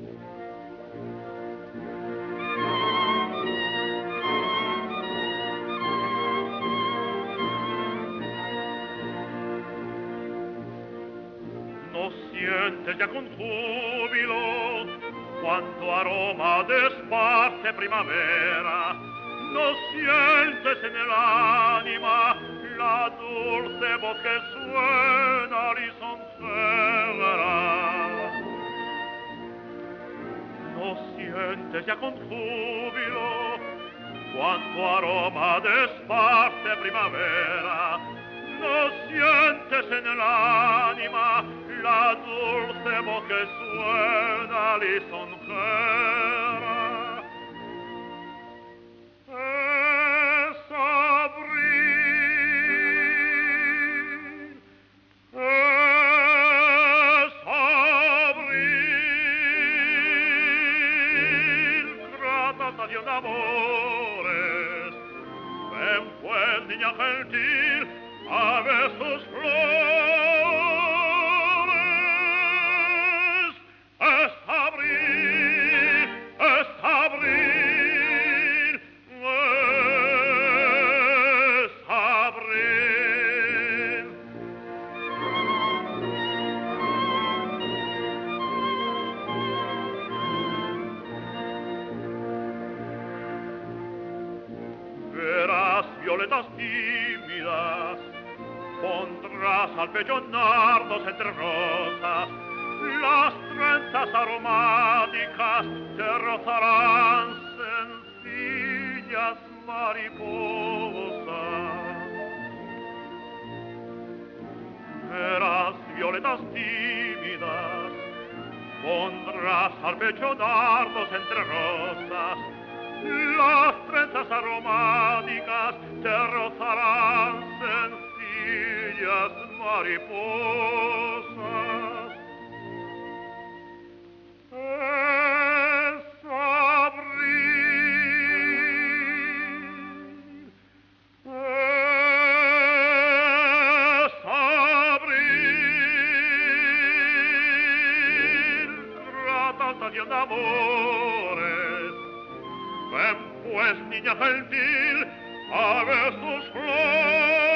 No sientes ya con júbilo cuánto aroma desparte primavera, no sientes en el ánima la dulce voz que suena lisonjera. No sientes ya con júbilo cuánto aroma desparte primavera, no sientes en el ánima la dulce voz que suena lisonjera. Es abril, grata estación de amores. Ven pues, niña gentil, a ver sus flores. Es abril, es abril, es abril. Verás violetas tímidas, pondrás al pecho nardos entre rosas, las trenzas aromáticas te rozarán sencillas mariposas. Verás violetas tímidas, pondrás al pecho dardos entre rosas, las trenzas aromáticas te rozarán sencillas mariposas. Es abril, es abril, grata estación de amores. Ven pues, niña gentil, a ver sus flores.